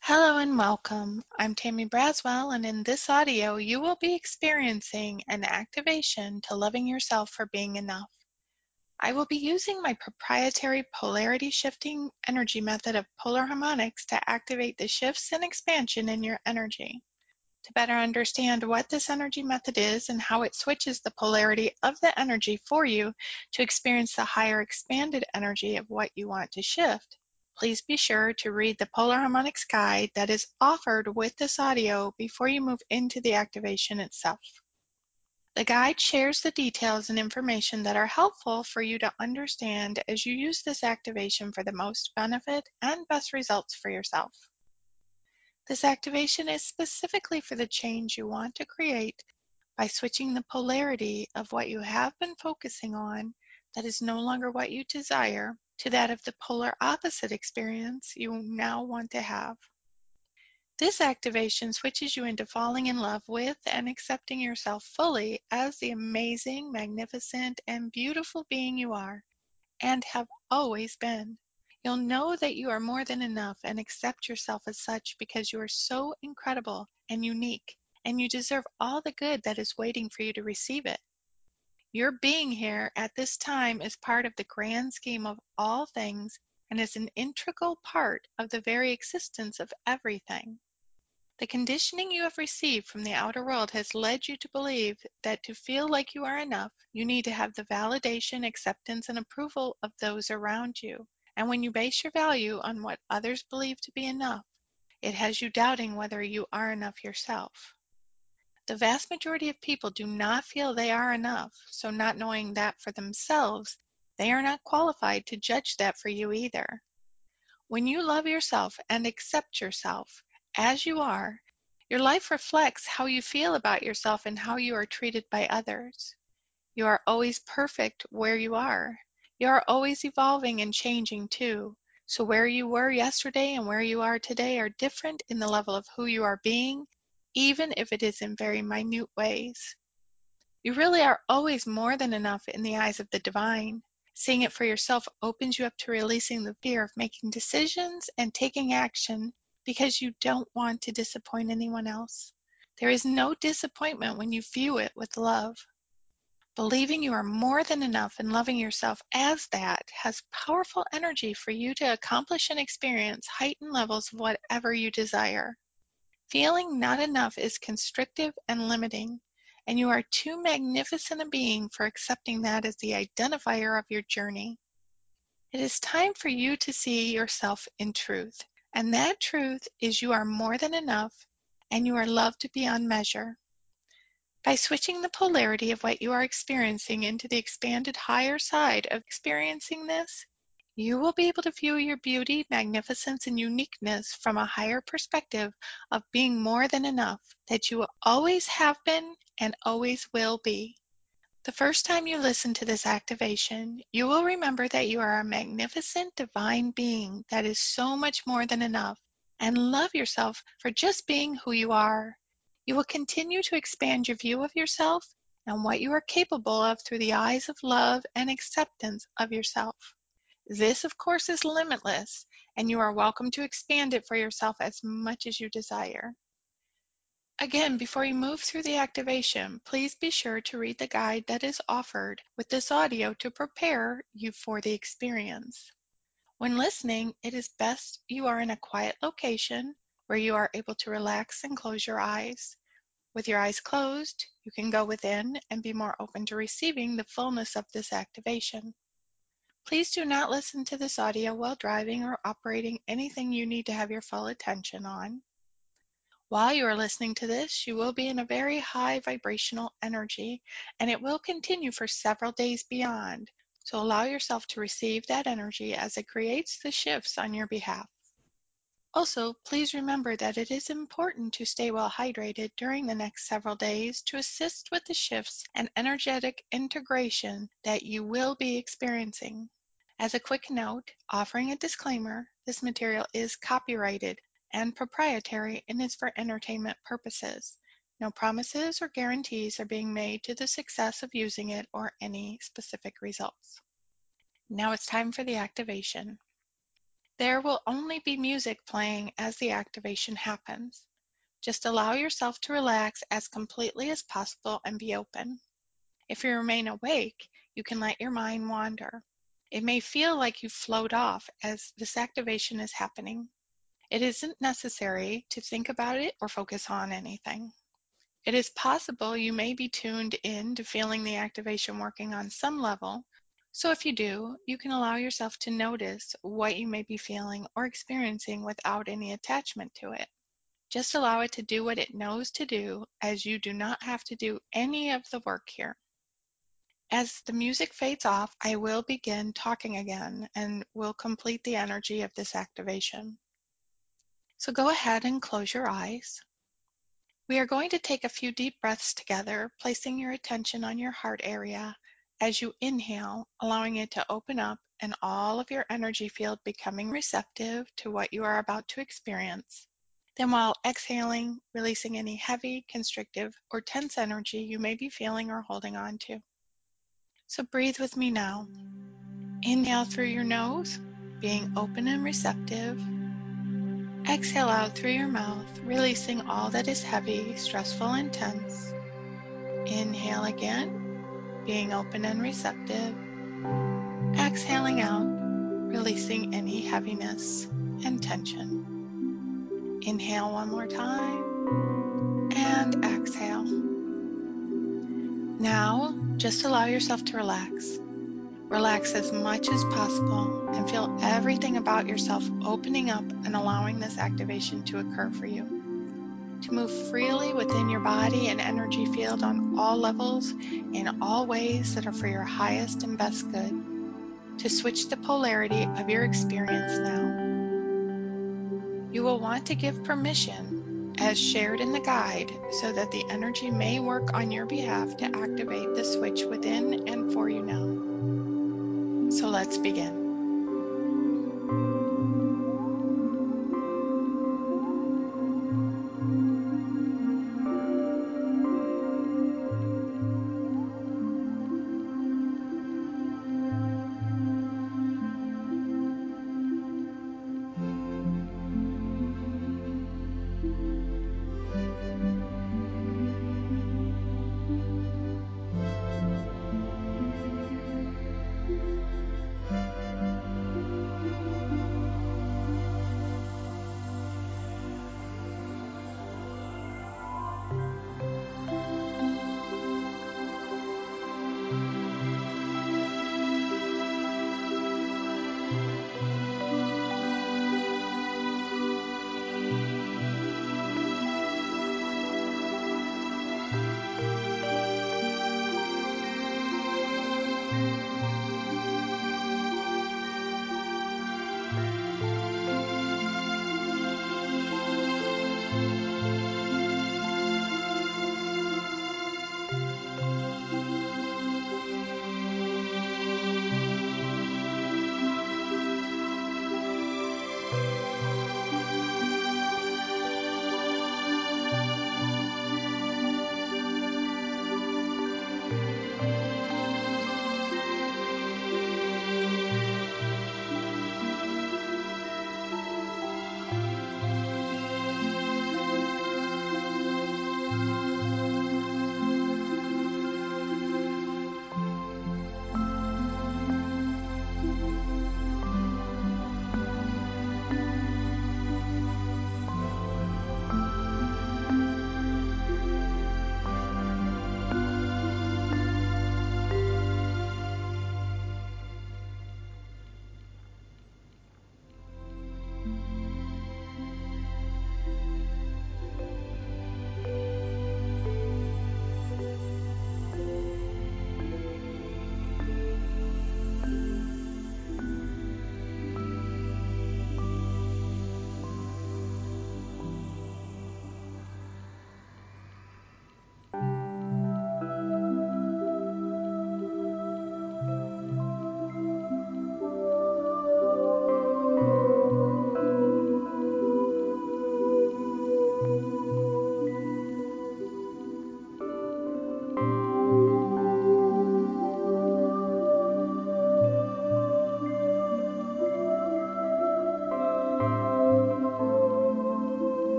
Hello and welcome. I'm Tammy Braswell, and in this audio, you will be experiencing an activation to loving yourself for being enough. I will be using my proprietary polarity shifting energy method of polar harmonics to activate the shifts and expansion in your energy. To better understand what this energy method is and how it switches the polarity of the energy for you to experience the higher expanded energy of what you want to shift, please be sure to read the Polar Harmonics guide that is offered with this audio before you move into the activation itself. The guide shares the details and information that are helpful for you to understand as you use this activation for the most benefit and best results for yourself. This activation is specifically for the change you want to create by switching the polarity of what you have been focusing on that is no longer what you desire to that of the polar opposite experience you now want to have. This activation switches you into falling in love with and accepting yourself fully as the amazing, magnificent, and beautiful being you are and have always been. You'll know that you are more than enough and accept yourself as such because you are so incredible and unique, and you deserve all the good that is waiting for you to receive it. Your being here at this time is part of the grand scheme of all things and is an integral part of the very existence of everything. The conditioning you have received from the outer world has led you to believe that to feel like you are enough, you need to have the validation, acceptance, and approval of those around you. And when you base your value on what others believe to be enough, it has you doubting whether you are enough yourself. The vast majority of people do not feel they are enough, so not knowing that for themselves, they are not qualified to judge that for you either. When you love yourself and accept yourself as you are, your life reflects how you feel about yourself and how you are treated by others. You are always perfect where you are. You are always evolving and changing too. So where you were yesterday and where you are today are different in the level of who you are being, even if it is in very minute ways. You really are always more than enough in the eyes of the divine. Seeing it for yourself opens you up to releasing the fear of making decisions and taking action because you don't want to disappoint anyone else. There is no disappointment when you view it with love. Believing you are more than enough and loving yourself as that has powerful energy for you to accomplish and experience heightened levels of whatever you desire. Feeling not enough is constrictive and limiting, and you are too magnificent a being for accepting that as the identifier of your journey. It is time for you to see yourself in truth, and that truth is you are more than enough and you are loved beyond measure. By switching the polarity of what you are experiencing into the expanded higher side of experiencing this, you will be able to view your beauty, magnificence, and uniqueness from a higher perspective of being more than enough, that you always have been and always will be. The first time you listen to this activation, you will remember that you are a magnificent divine being that is so much more than enough, and love yourself for just being who you are. You will continue to expand your view of yourself and what you are capable of through the eyes of love and acceptance of yourself. This, of course, is limitless, and you are welcome to expand it for yourself as much as you desire. Again, before you move through the activation, please be sure to read the guide that is offered with this audio to prepare you for the experience. When listening, it is best you are in a quiet location where you are able to relax and close your eyes. With your eyes closed, you can go within and be more open to receiving the fullness of this activation. Please do not listen to this audio while driving or operating anything you need to have your full attention on. While you are listening to this, you will be in a very high vibrational energy, and it will continue for several days beyond. So allow yourself to receive that energy as it creates the shifts on your behalf. Also, please remember that it is important to stay well hydrated during the next several days to assist with the shifts and energetic integration that you will be experiencing. As a quick note, offering a disclaimer, this material is copyrighted and proprietary and is for entertainment purposes. No promises or guarantees are being made to the success of using it or any specific results. Now it's time for the activation. There will only be music playing as the activation happens. Just allow yourself to relax as completely as possible and be open. If you remain awake, you can let your mind wander. It may feel like you float off as this activation is happening. It isn't necessary to think about it or focus on anything. It is possible you may be tuned in to feeling the activation working on some level. So if you do, you can allow yourself to notice what you may be feeling or experiencing without any attachment to it. Just allow it to do what it knows to do, as you do not have to do any of the work here. As the music fades off, I will begin talking again and will complete the energy of this activation. So go ahead and close your eyes. We are going to take a few deep breaths together, placing your attention on your heart area as you inhale, allowing it to open up and all of your energy field becoming receptive to what you are about to experience. Then while exhaling, releasing any heavy, constrictive, or tense energy you may be feeling or holding on to. So breathe with me now. Inhale through your nose, being open and receptive. Exhale out through your mouth, releasing all that is heavy, stressful, and tense. Inhale again, being open and receptive. Exhaling out, releasing any heaviness and tension. Inhale one more time, and exhale. Now, just allow yourself to relax. Relax as much as possible and feel everything about yourself opening up and allowing this activation to occur for you. To move freely within your body and energy field on all levels, in all ways that are for your highest and best good. To switch the polarity of your experience now. You will want to give permission, as shared in the guide, so that the energy may work on your behalf to activate the switch within and for you now. So let's begin.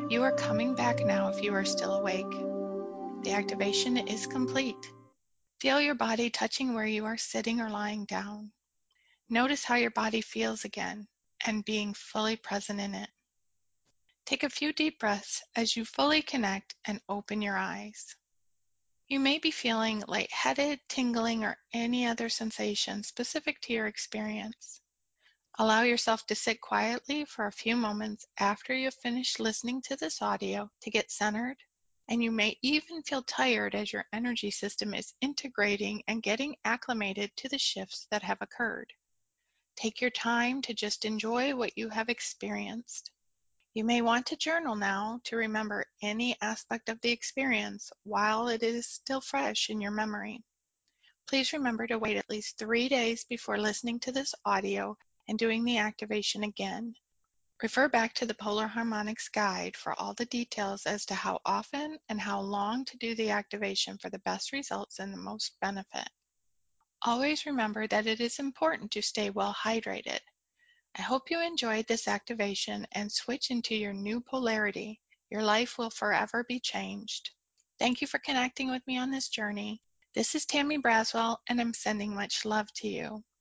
You are coming back now if you are still awake. The activation is complete. Feel your body touching where you are sitting or lying down. Notice how your body feels again and being fully present in it. Take a few deep breaths as you fully connect and open your eyes. You may be feeling lightheaded, tingling, or any other sensation specific to your experience. Allow yourself to sit quietly for a few moments after you have finished listening to this audio to get centered, and you may even feel tired as your energy system is integrating and getting acclimated to the shifts that have occurred. Take your time to just enjoy what you have experienced. You may want to journal now to remember any aspect of the experience while it is still fresh in your memory. Please remember to wait at least 3 days before listening to this audio and doing the activation again. Refer back to the Polar Harmonics Guide for all the details as to how often and how long to do the activation for the best results and the most benefit. Always remember that it is important to stay well hydrated. I hope you enjoyed this activation and switch into your new polarity. Your life will forever be changed. Thank you for connecting with me on this journey. This is Tammy Braswell, and I'm sending much love to you.